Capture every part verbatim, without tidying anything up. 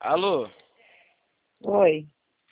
Alô, Oi.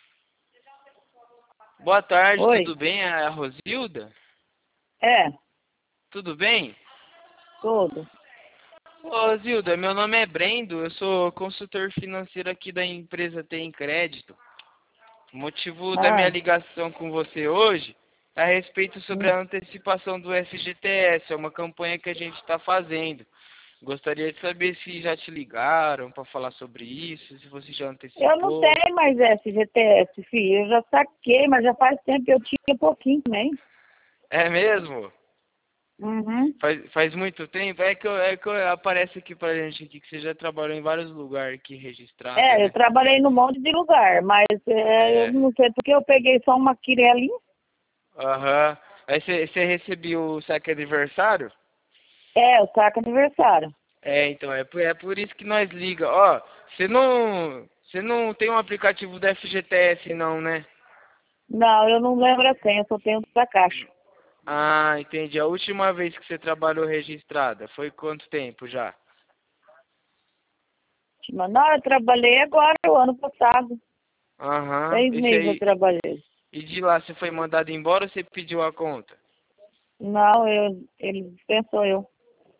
boa tarde, Oi. tudo bem? É a Rosilda? É, Tudo bem? tudo. Ô, Rosilda, meu nome é Brendo, eu sou consultor financeiro aqui da empresa Tem Crédito. O motivo da minha Ah, ligação com você hoje é a respeito sobre hum. a antecipação do F G T S, é uma campanha que a gente está fazendo. Gostaria de saber se já te ligaram para falar sobre isso, se você já Eu não antecipou. tenho mais F G T S, filho. Eu já saquei, mas já faz tempo que eu tinha pouquinho também. É mesmo? Uhum. Faz, faz muito tempo? É que, eu- é que eu- aparece aqui pra gente aqui que você já trabalhou em vários lugares aqui registrado, É, eu né? trabalhei num monte de lugar, mas é, eu É. não sei porque eu peguei só uma quirelinha. Aham. Aí você você recebeu o saque aniversário? É, o saco aniversário. É, então, é por, é por isso que nós liga. Ó, você não, você não tem um aplicativo da F G T S não, né? Não, eu não lembro a senha, eu só tenho da caixa. Ah, entendi. A última vez que você trabalhou registrada, foi quanto tempo já? Mas não, eu trabalhei agora, o ano passado. Aham. Seis Esse meses eu aí. trabalhei. E de lá você foi mandado embora ou você pediu a conta? Não, eu, ele dispensou eu.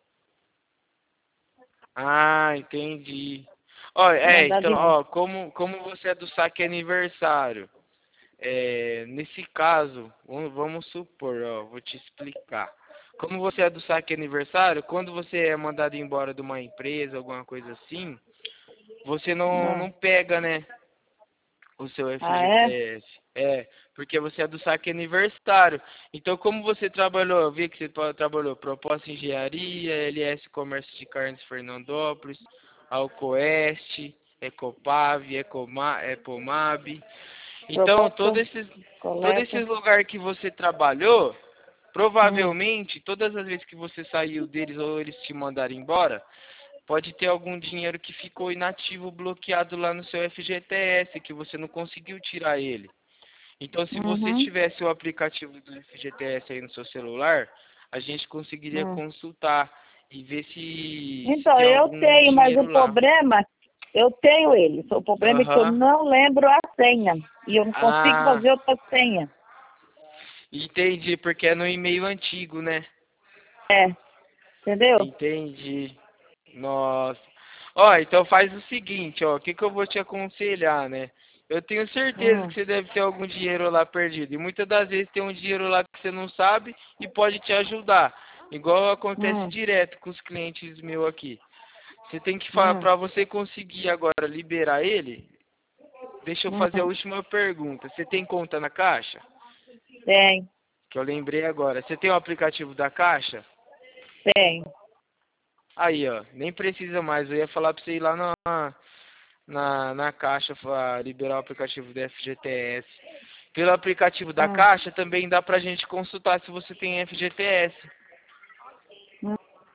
Ah, entendi. Ó, é, Mandar então, de volta. ó, como, como você é do saque aniversário, é, nesse caso, vamos vamos supor, ó, vou te explicar. Como você é do saque aniversário, quando você é mandado embora de uma empresa, alguma coisa assim, você não, Ah, não pega, né, o seu ah é? F G T S. É, porque você é do saque aniversário. Então, como você trabalhou, eu vi que você tra- trabalhou Proposta Engenharia, L S Comércio de Carnes Fernandópolis, Alcoeste, Ecopav, Ecoma, Epomab. Então, Proposta, todos esses, todos coleta. esses lugares que você trabalhou, Hum, provavelmente, todas as vezes que você saiu deles ou eles te mandaram embora, pode ter algum dinheiro que ficou inativo, bloqueado lá no seu F G T S, que você não conseguiu tirar ele. Então, se você uhum, tivesse o aplicativo do F G T S aí no seu celular, a gente conseguiria hum. consultar e ver se, se Então, tem eu algum tenho, mas o dinheiro lá. problema, eu tenho ele. O problema é que eu Aham. não lembro a senha. E eu não consigo Ah, fazer outra senha. entendi, porque é no e-mail antigo, né? É, entendeu? Entendi. Nossa. Ó, então faz o seguinte, ó, o que que eu vou te aconselhar, né? Eu tenho certeza que Hum, você deve ter algum dinheiro lá perdido. E muitas das vezes tem um dinheiro lá que você não sabe e pode te ajudar. Igual acontece hum, direto com os clientes meus aqui. Você tem que falar hum, para você conseguir agora liberar ele. Deixa eu fazer a hum. última pergunta. Você tem conta na Caixa? Tem, Que eu lembrei agora. Você tem o aplicativo da Caixa? tem. Aí, ó, nem precisa mais. Eu ia falar pra você ir lá na, na, na Caixa pra liberar o aplicativo do F G T S. Pelo aplicativo da Hum, Caixa também dá pra gente consultar se você tem F G T S. hum.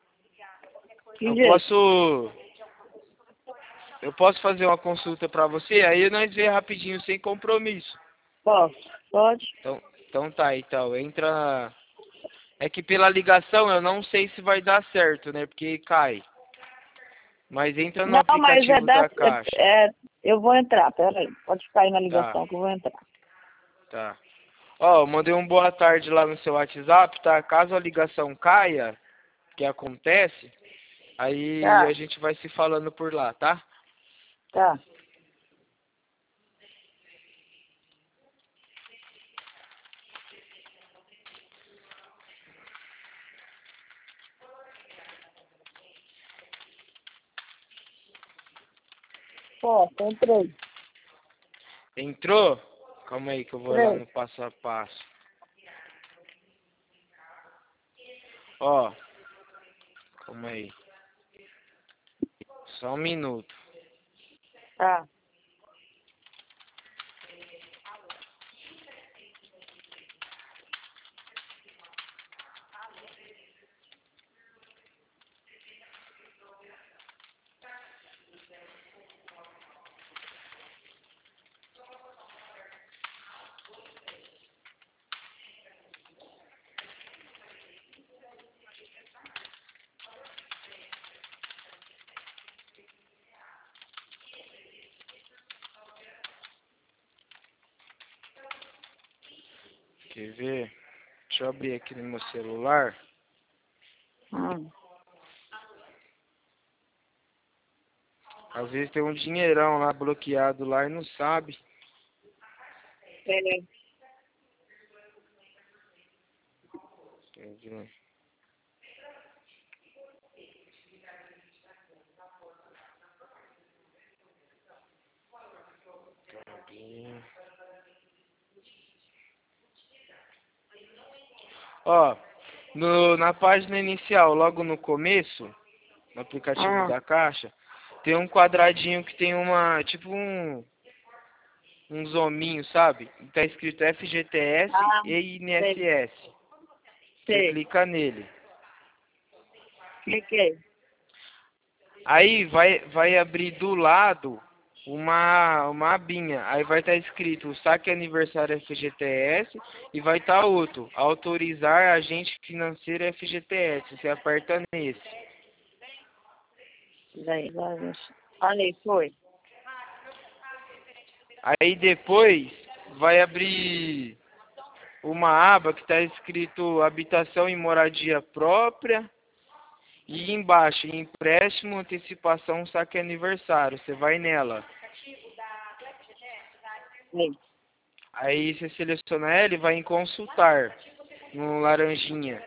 Que Eu jeito? posso, eu posso fazer uma consulta pra você, aí nós vê rapidinho, sem compromisso. Posso? Pode? Então, então tá, então, entra. É que pela ligação eu não sei se vai dar certo, né? Porque cai. Mas entra no Não, mas é aplicativo da. da Caixa. É, é, eu vou entrar, peraí. Pode ficar aí na Tá, ligação que eu vou entrar. tá. Ó, eu mandei um boa tarde lá no seu WhatsApp, tá? Caso a ligação caia, que acontece, aí a Tá, gente vai se falando por lá, tá? tá. Posso, entrei. Entrou? Calma aí que eu vou lá Entrei. no passo a passo. Ó, calma aí. Só um minuto. Tá. Quer ver? Deixa eu abrir aqui no meu celular. Hum. Às vezes tem um dinheirão lá bloqueado lá e não sabe. É. Quer ver? Cadê? Ó, no, na página inicial, logo no começo, no aplicativo Hum. da Caixa, tem um quadradinho que tem uma, tipo um, uns hominhos, sabe? Tá escrito F G T S Ah, e sei, INSS. Você sei. clica nele. Cliquei. Aí vai, vai abrir do lado uma, uma abinha. Aí vai estar escrito saque aniversário F G T S e vai estar outro, autorizar agente financeiro F G T S. Você aperta nesse. Daí, vai, vai. Olha aí, foi. Aí depois vai abrir uma aba que está escrito habitação e moradia própria. E embaixo, empréstimo, antecipação, saque aniversário. Você vai nela. Aí. Aí você seleciona ela e vai em consultar, no laranjinha.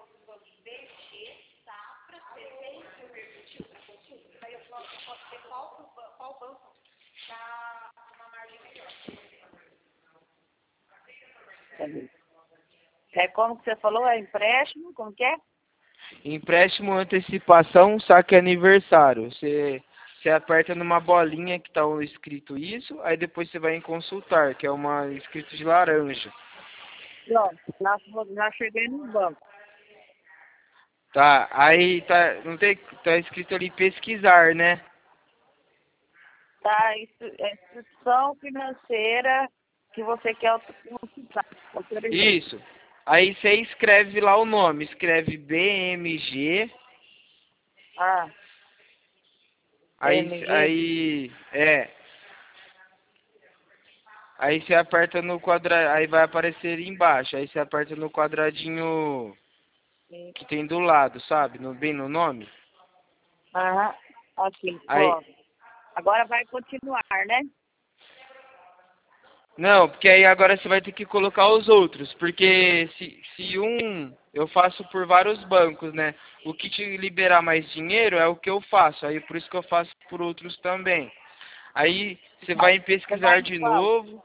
Cadê? É como que você falou? É empréstimo? Como que é? Empréstimo, antecipação, saque aniversário. Você, você aperta numa bolinha que está escrito isso, aí depois você vai em consultar, que é uma escrito de laranja. Pronto, já, já cheguei no banco. Tá, aí tá, não tem, tá escrito ali pesquisar, né? Tá, isso é instituição financeira que você quer consultar, autorizar. Isso. Aí você escreve lá o nome, escreve B M G, Ah, aí, B M G. aí, é, aí você aperta no quadra, aí vai aparecer embaixo, aí você aperta no quadradinho que tem do lado, sabe? No, bem no nome. Aham, aqui, Aí, pronto. Agora vai continuar, né? não, porque aí agora você vai ter que colocar os outros, porque se, se um eu faço por vários bancos, né? O que te liberar mais dinheiro é o que eu faço, aí por isso que eu faço por outros também. Aí você vai em Você vai pesquisar no de qual? novo,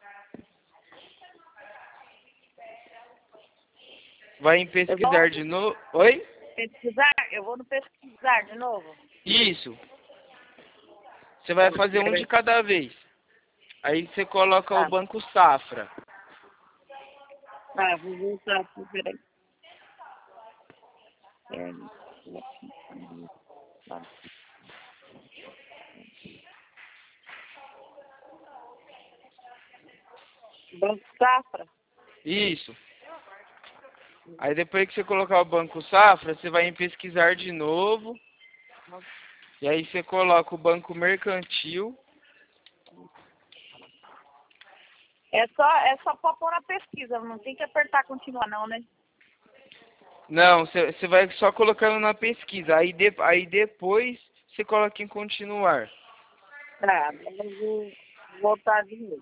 vai em Eu vou pesquisar de novo. Oi? pesquisar? Eu vou no pesquisar de novo. Isso. Você vai fazer um de cada vez. Aí você coloca o Tá, Banco Safra. tá, vou voltar aqui, peraí. É, tá. Banco Safra? Isso. Aí depois que você colocar o Banco Safra, você vai em pesquisar de novo. E aí você coloca o Banco Mercantil. É só, é só pra pôr na pesquisa, não tem que apertar continuar não, né? Não, você você vai só colocando na pesquisa. Aí, de, aí depois você coloca em continuar. Tá, agora eu vou voltar de novo.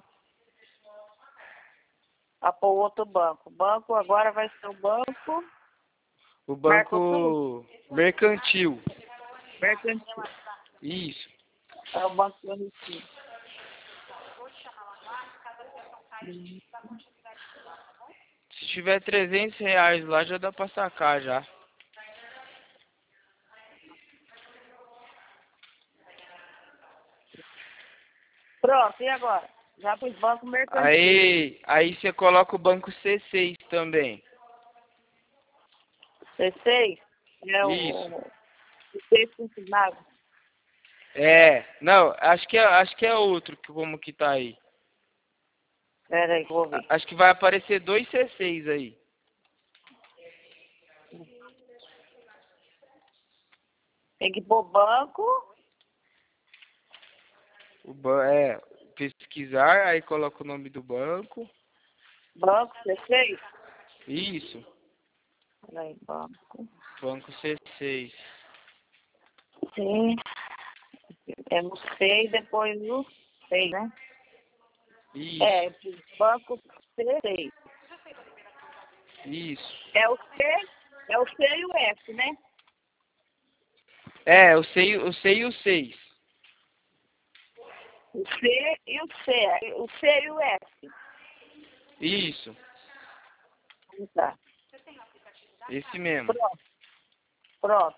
Pra pôr outro banco. O banco agora vai ser o banco O Mercosul? Banco Mercantil. Mercantil. Isso. É o banco que eu recebo. Hum. Se tiver trezentos reais lá, já dá pra sacar já. Pronto, e agora? Já pus banco mercantil. Aí, aí você coloca o Banco C seis também. C seis é Isso. o, o texto ensinado. É, não, acho que é, acho que é outro que como que tá aí. Pera aí que eu vou ver. A- Acho que vai aparecer dois C seis aí. Tem que pôr banco. O ban é pesquisar, aí coloca o nome do banco. Banco C seis? Isso. Peraí, banco. Banco C seis. C. É no C e depois no seis, né? Isso. É, banco C seis. Isso. É o C, é o C e o F, né? É, o C, o C e o seis. O C e o C, o C e o F. Isso. Tá. Esse mesmo. Pronto. Pronto.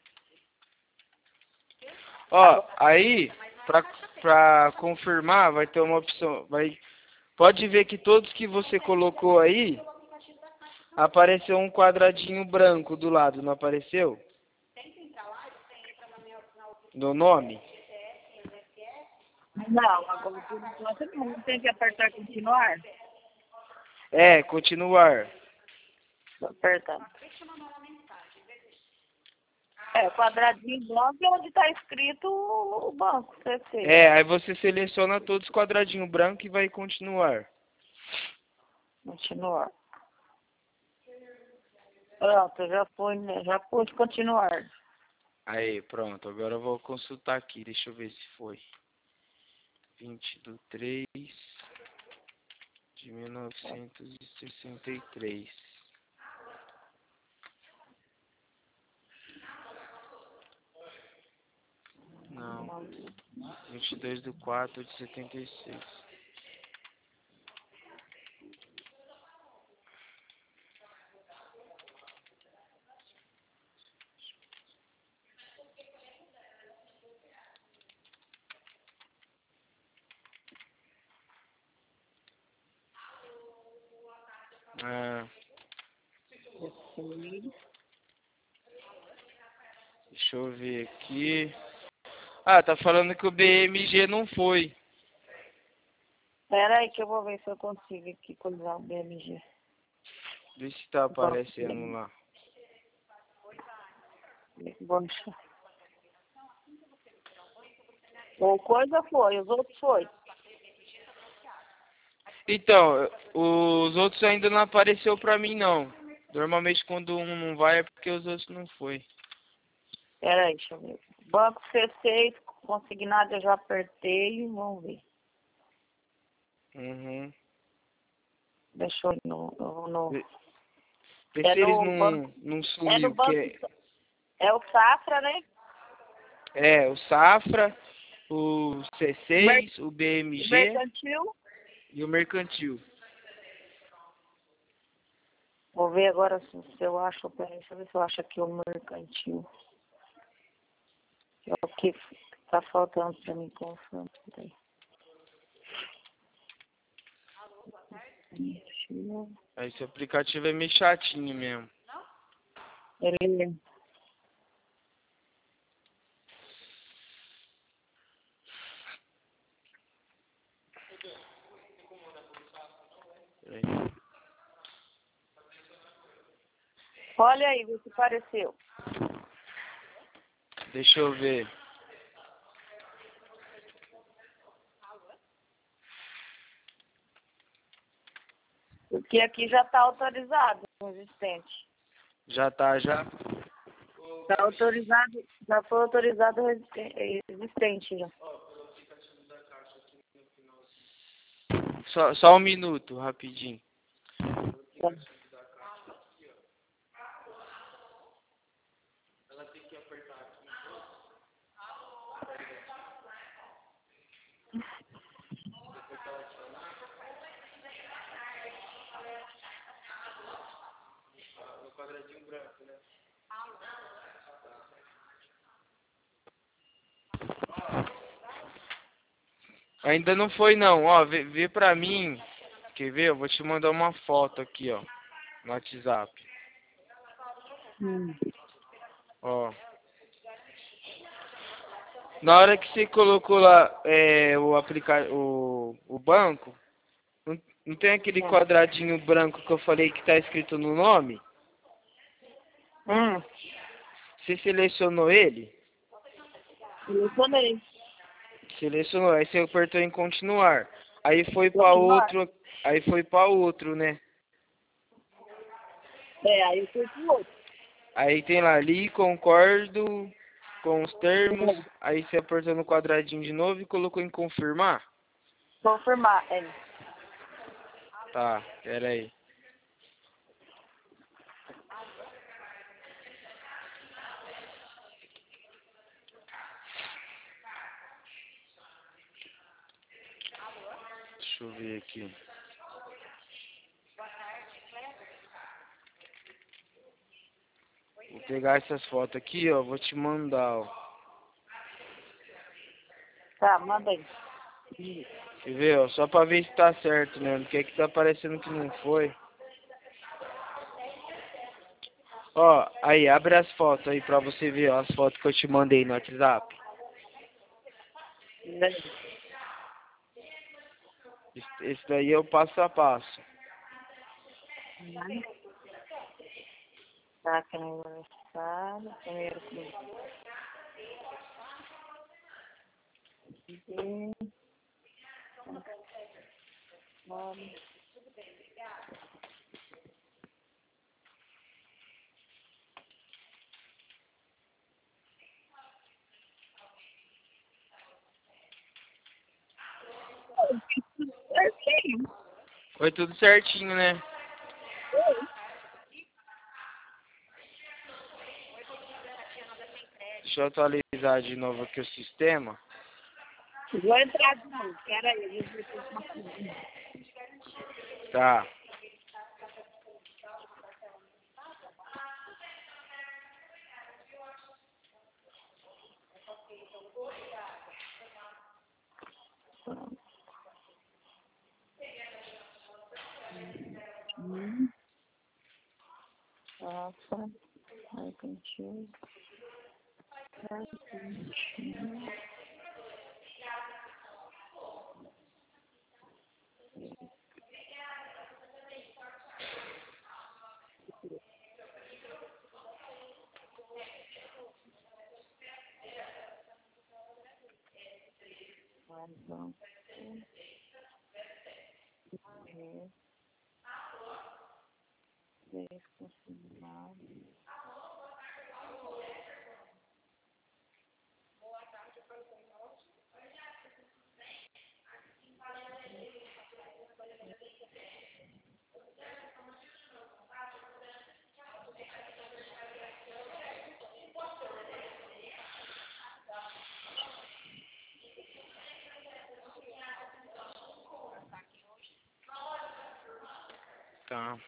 Ó, aí, pra, pra confirmar, vai ter uma opção. Vai, pode ver que todos que você colocou aí, apareceu um quadradinho branco do lado, não apareceu? No nome? Não, agora por enquanto não tem que apertar continuar. É, continuar. Vou apertar. É, quadradinho branco é onde está escrito o banco, C seis. É, aí você seleciona todos os quadradinhos brancos e vai continuar. Continuar. Pronto, já foi, né? Já pôs continuar. Aí, pronto. Agora eu vou consultar aqui. Deixa eu ver se foi. vinte do três de mil novecentos e sessenta e três. Não. vinte e dois do quatro de setenta e seis. Ah, deixa eu ver aqui. Ah, tá falando que o B M G não foi. Espera aí que eu vou ver se eu consigo aqui colisar o B M G. Vê se tá aparecendo lá. Banco. Ou coisa foi, os outros foi. Então, os outros ainda não apareceu pra mim, não. Normalmente quando um não vai é porque os outros não foi. Espera aí, deixa eu ver. Banco C seis, consignado eu já apertei, vamos ver. Uhum. Deixa eu ir no... no, no Vê, vê é se eles no não, banco... não É no sumiu, que banco... é, É o Safra, né? é o Safra, o C O, mer, seis, o B M o G mercantil. e o Mercantil. Vou ver agora se, se eu acho... Peraí, deixa eu ver se eu acho aqui o mercantil. É o que tá faltando pra mim confirmar. Peraí. Aí esse aplicativo é meio chatinho mesmo. Ele... Peraí. Olha aí, vê se apareceu. Deixa eu ver. Porque aqui já está autorizado o existente. Já tá, já? Está autorizado, já foi autorizado o existen- existente já. Só, só um minuto, rapidinho. Tá. Ainda não foi não, ó, vê, vê pra mim. Quer ver? Eu vou te mandar uma foto aqui, ó, no WhatsApp. Hum. Ó. Na hora que você colocou lá é, o, aplica o, o banco, não, não tem aquele É. quadradinho branco que eu falei que tá escrito no nome? Hum. Você selecionou ele? Selecionei. Selecionou, aí você apertou em continuar. Aí foi para Continuar. outro, aí foi pra outro, né? É, aí eu fui pro outro. Aí tem lá, li, concordo com os termos. Aí você apertou no quadradinho de novo e colocou em confirmar. Confirmar, é. Tá, pera aí. Deixa eu ver aqui. Vou pegar essas fotos aqui, ó. Vou te mandar, ó. Tá, manda aí. Quer ver, ó? Só pra ver se tá certo, né? Porque aqui tá parecendo que não foi. Ó, aí, abre as fotos aí pra você ver, ó, as fotos que eu te mandei no WhatsApp. Esse, esse daí é o passo a passo. Tá, que no aniversário, primeiro que... Nome. Certinho. Foi tudo certinho, né? Deixa eu atualizar de novo aqui o sistema. Vou entrar de novo, pera aí. Eu vou ver uma coisa. Tá. Hum. Nossa, aí contigo. Aí contigo. Vamos ver. Três confirmados. Tá.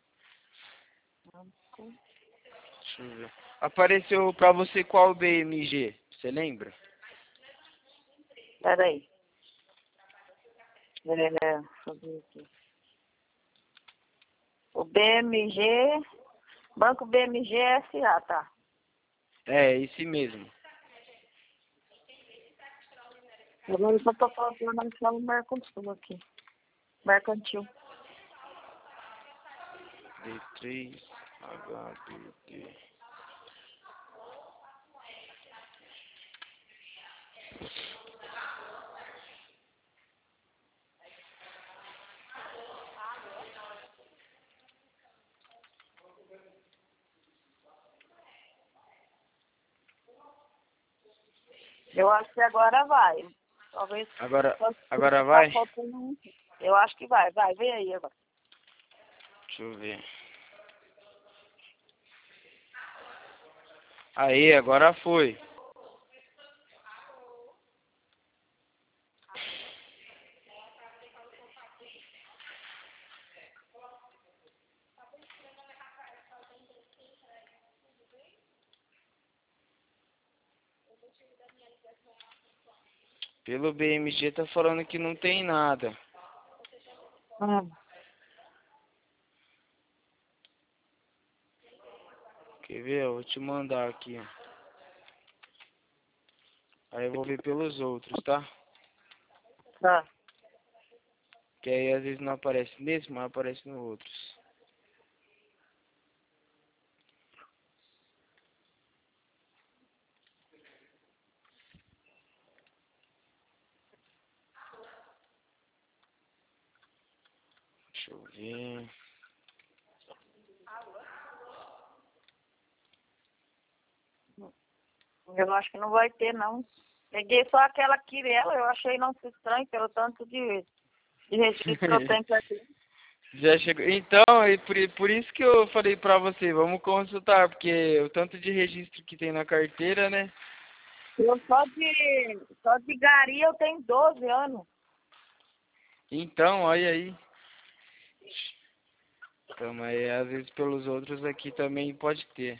Cinco. Deixa eu ver. Apareceu pra você qual B M G? Você lembra? Pera aí. É, deixa eu ver aqui. O B M G, Banco B M G S A, tá? É, esse mesmo. Agora eu só tô falando no chave mercantil aqui. Mercantil. D três H B D. Eu acho que agora vai. Talvez. Agora, Só se agora tá vai? faltando um. Eu acho que vai, vai, vem aí agora. Deixa eu ver. Aí, agora foi. Pelo B M G tá falando que não tem nada. Hum. Quer ver? Eu vou te mandar aqui, ó. Aí eu vou ver pelos outros, tá? Tá. Que aí às vezes não aparece nesse, mas aparece no outros. Deixa eu ver. Eu acho que não vai ter, não. Peguei só aquela Quirela, eu achei não se estranho pelo tanto de, de registro que eu tenho pra aqui. Já chegou. Então, e por, por isso que eu falei pra você, vamos consultar, porque o tanto de registro que tem na carteira, né? Eu só de, só de gari eu tenho doze anos. Então, olha aí. Então, mas às vezes pelos outros aqui também pode ter.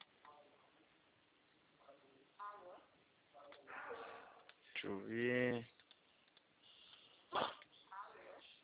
Deixa eu ver.